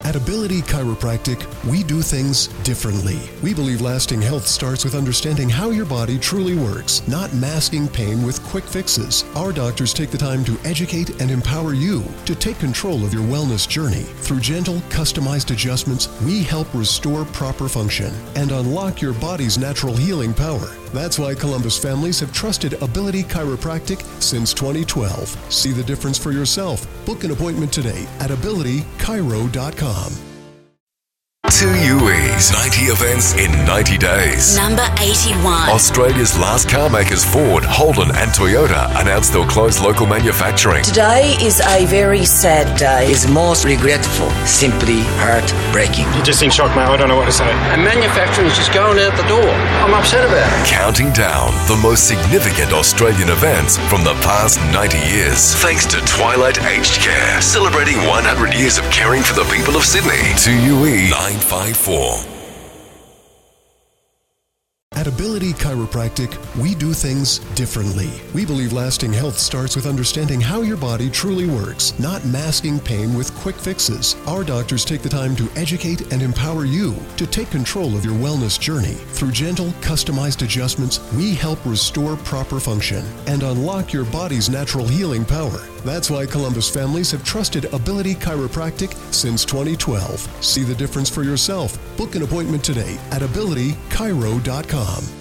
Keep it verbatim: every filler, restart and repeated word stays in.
At Ability Chiropractic, we do things differently. We believe lasting health starts with understanding how your body truly works, not masking pain with quick fixes. Our doctors take the time to educate and empower you to take control of your wellness journey. Through gentle, customized adjustments, we help restore proper function and unlock your body's natural healing power. That's why Columbus families have trusted Ability Chiropractic since twenty twelve. See the difference for yourself. Book an appointment today at ability chiro dot com. Two U Es, ninety events in ninety days. Number eighty-one. Australia's last car makers Ford, Holden and Toyota announced they'll close local manufacturing. Today is a very sad day. It's most regretful, simply heartbreaking. You're just in shock, mate. I don't know what to say. And manufacturing is just going out the door. I'm upset about it. Counting down the most significant Australian events from the past ninety years. Thanks to Twilight Aged Care, celebrating one hundred years of caring for the people of Sydney. two U E nine five four. At Ability Chiropractic, we do things differently. We believe lasting health starts with understanding how your body truly works, not masking pain with quick fixes. Our doctors take the time to educate and empower you to take control of your wellness journey. Through gentle, customized adjustments, we help restore proper function and unlock your body's natural healing power. That's why Columbus families have trusted Ability Chiropractic since twenty twelve. See the difference for yourself. Book an appointment today at ability chiro dot com.